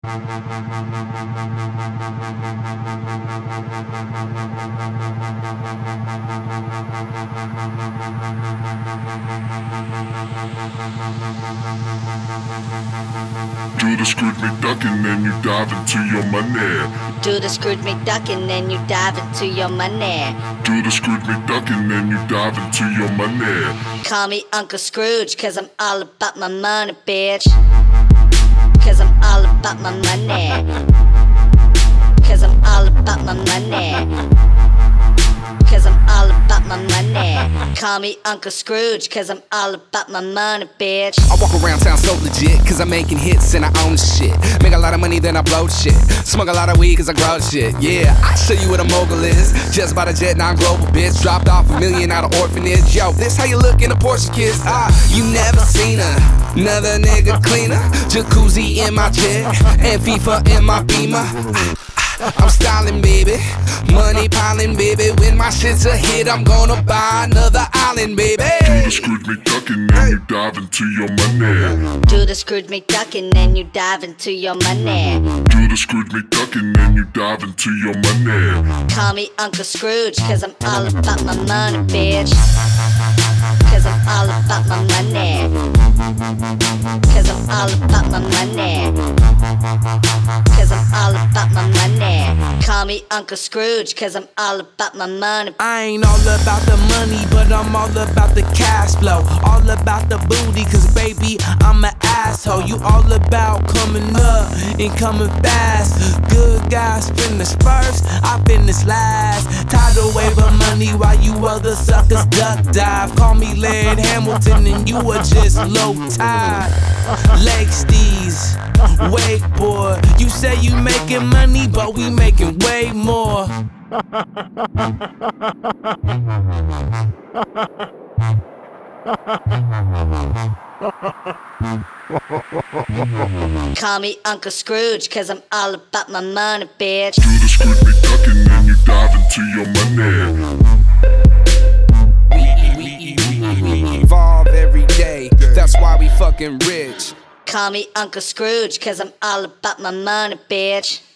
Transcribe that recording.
Do the Scrooge McDuck and then you dive into your money. Do the Scrooge McDuck and then you dive into your money. Do the Scrooge McDuck and then you dive into your money. Call me Uncle Scrooge, cause I'm all about my money, bitch. Cause I'm all about my money. Cause I'm all about my money. Cause I'm all about my money. Call me Uncle Scrooge, cause I'm all about my money, bitch. I walk around town so legit, cause I'm making hits and I own shit. Make a lot of money, then I blow shit. Smoke a lot of weed, cause I grow shit. Yeah, I show you what a mogul is. Just bought a jet, non-global bitch. Dropped off $1 million out of orphanage. Yo, this how you look in a Porsche kiss. You never seen another nigga cleaner. Jacuzzi in my jet, and FIFA in my Beamer. I'm styling, baby. Money piling, baby. When my shit's a hit, I'm gonna buy another island, baby. Do the Scrooge McDuck and then you dive into your money. Do the Scrooge McDuck and then you dive into your money. Do the Scrooge McDuck and then you dive into your money. Call me Uncle Scrooge, cause I'm all about my money, bitch. Cause I'm all about my money. Cause I'm all about my money. Cause I'm all about my money. Call me Uncle Scrooge, cause I'm all about my money. I ain't all about the money, but I'm all about the cash flow. All about the booty, cause baby, I'm an asshole. You all about coming up and coming fast. Good guys finish first, I finish last. Tidal wave of money while you other suckers duck dive. Call me Laird Hamilton and you are just low tide. Leg steez, wakeboard. You say you making money, but we making way more. Call me Uncle Scrooge, cause I'm all about my money, bitch. Do the Scrooge McDuck and then you dive into your money. We evolve every day, that's why we fucking rich. Call me Uncle Scrooge, cause I'm all about my money, bitch.